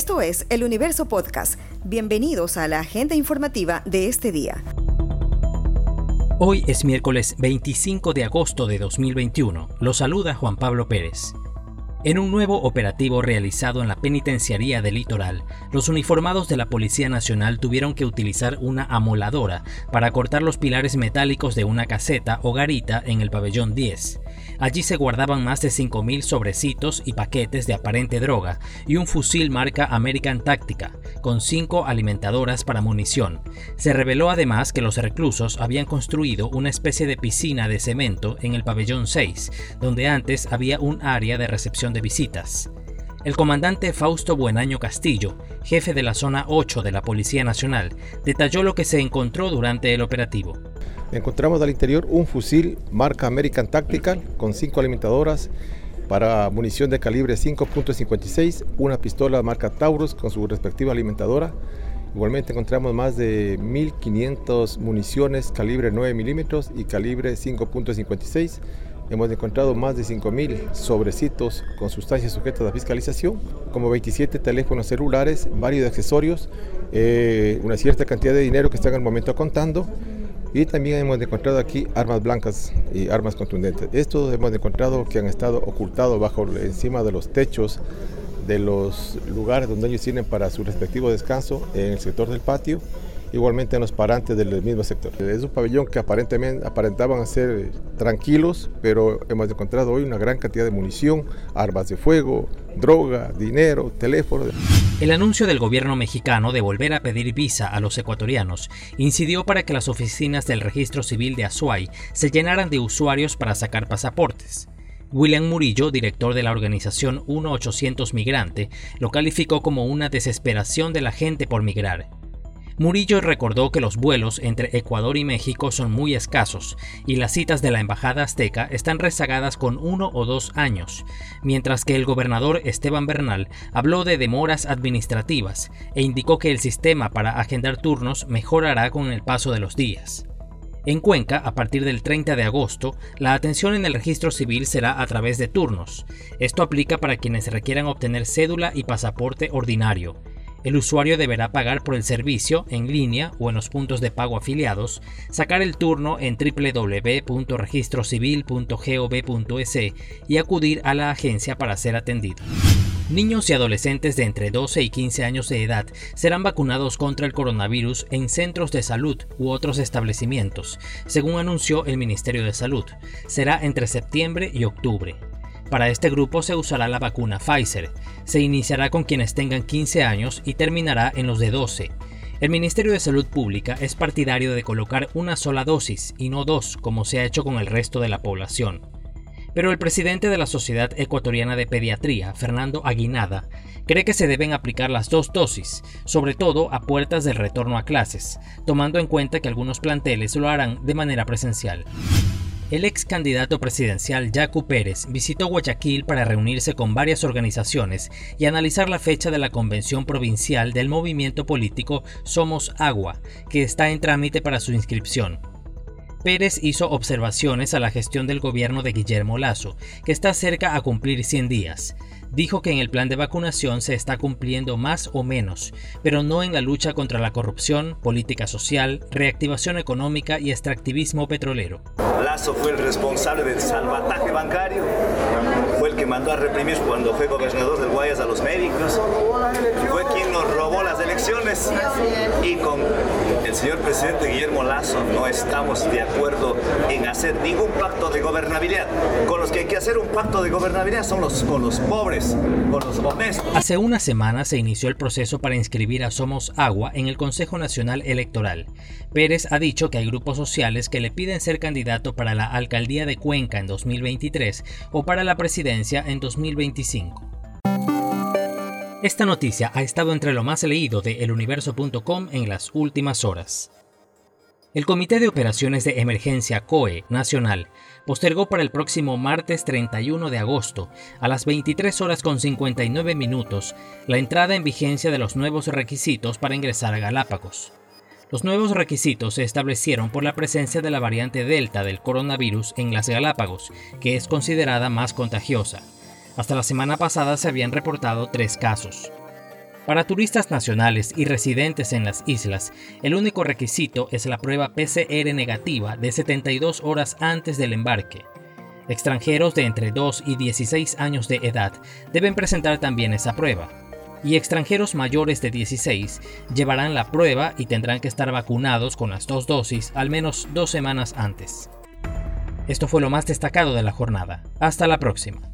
Esto es El Universo Podcast. Bienvenidos a la agenda informativa de este día. Hoy es miércoles 25 de agosto de 2021. Los saluda Juan Pablo Pérez. En un nuevo operativo realizado en la Penitenciaría del Litoral, los uniformados de la Policía Nacional tuvieron que utilizar una amoladora para cortar los pilares metálicos de una caseta o garita en el pabellón 10. Allí se guardaban más de 5.000 sobrecitos y paquetes de aparente droga y un fusil marca American Tactica, con 5 alimentadoras para munición. Se reveló además que los reclusos habían construido una especie de piscina de cemento en el pabellón 6, donde antes había un área de recepción de visitas. El comandante Fausto Buenaño Castillo, jefe de la zona 8 de la Policía Nacional, detalló lo que se encontró durante el operativo. Encontramos al interior un fusil marca American Tactical con 5 alimentadoras para munición de calibre 5.56, una pistola marca Taurus con su respectiva alimentadora. Igualmente encontramos más de 1.500 municiones calibre 9 milímetros y calibre 5.56. Hemos encontrado más de 5.000 sobrecitos con sustancias sujetas a fiscalización, como 27 teléfonos celulares, varios accesorios, una cierta cantidad de dinero que están al momento contando. Y también hemos encontrado aquí armas blancas y armas contundentes. Estos hemos encontrado que han estado ocultados encima de los techos de los lugares donde ellos tienen para su respectivo descanso en el sector del patio, igualmente en los parantes del mismo sector. Es un pabellón que aparentaban ser tranquilos, pero hemos encontrado hoy una gran cantidad de munición, armas de fuego, droga, dinero, teléfono. El anuncio del gobierno mexicano de volver a pedir visa a los ecuatorianos incidió para que las oficinas del Registro Civil de Azuay se llenaran de usuarios para sacar pasaportes. William Murillo, director de la organización 1-800 Migrante, lo calificó como una desesperación de la gente por migrar. Murillo recordó que los vuelos entre Ecuador y México son muy escasos y las citas de la Embajada Azteca están rezagadas con 1 o 2 años, mientras que el gobernador Esteban Bernal habló de demoras administrativas e indicó que el sistema para agendar turnos mejorará con el paso de los días. En Cuenca, a partir del 30 de agosto, la atención en el registro civil será a través de turnos. Esto aplica para quienes requieran obtener cédula y pasaporte ordinario. El usuario deberá pagar por el servicio en línea o en los puntos de pago afiliados, sacar el turno en www.registrocivil.gov.es y acudir a la agencia para ser atendido. Niños y adolescentes de entre 12 y 15 años de edad serán vacunados contra el coronavirus en centros de salud u otros establecimientos, según anunció el Ministerio de Salud. Será entre septiembre y octubre. Para este grupo se usará la vacuna Pfizer. Se iniciará con quienes tengan 15 años y terminará en los de 12. El Ministerio de Salud Pública es partidario de colocar una sola dosis y no 2, como se ha hecho con el resto de la población. Pero el presidente de la Sociedad Ecuatoriana de Pediatría, Fernando Aguinada, cree que se deben aplicar las 2 dosis, sobre todo a puertas del retorno a clases, tomando en cuenta que algunos planteles lo harán de manera presencial. El ex candidato presidencial Yacu Pérez visitó Guayaquil para reunirse con varias organizaciones y analizar la fecha de la convención provincial del movimiento político Somos Agua, que está en trámite para su inscripción. Pérez hizo observaciones a la gestión del gobierno de Guillermo Lasso, que está cerca a cumplir 100 días. Dijo que en el plan de vacunación se está cumpliendo más o menos, pero no en la lucha contra la corrupción, política social, reactivación económica y extractivismo petrolero. Lasso fue el responsable del salvataje bancario, fue el que mandó a reprimir cuando fue gobernador del Guayas a los médicos, fue quien nos robó las elecciones y con el señor presidente Guillermo Lasso no estamos de acuerdo en hacer ningún pacto de gobernabilidad. Con los que hay que hacer un pacto de gobernabilidad son con los pobres, con los honestos. Hace una semana se inició el proceso para inscribir a Somos Agua en el Consejo Nacional Electoral. Pérez ha dicho que hay grupos sociales que le piden ser candidato para la alcaldía de Cuenca en 2023 o para la presidencia en 2025. Esta noticia ha estado entre lo más leído de eluniverso.com en las últimas horas. El Comité de Operaciones de Emergencia COE Nacional postergó para el próximo martes 31 de agosto a las 23:59 la entrada en vigencia de los nuevos requisitos para ingresar a Galápagos. Los nuevos requisitos se establecieron por la presencia de la variante Delta del coronavirus en las Galápagos, que es considerada más contagiosa. Hasta la semana pasada se habían reportado 3 casos. Para turistas nacionales y residentes en las islas, el único requisito es la prueba PCR negativa de 72 horas antes del embarque. Extranjeros de entre 2 y 16 años de edad deben presentar también esa prueba. Y extranjeros mayores de 16 llevarán la prueba y tendrán que estar vacunados con las 2 dosis al menos 2 semanas antes. Esto fue lo más destacado de la jornada. Hasta la próxima.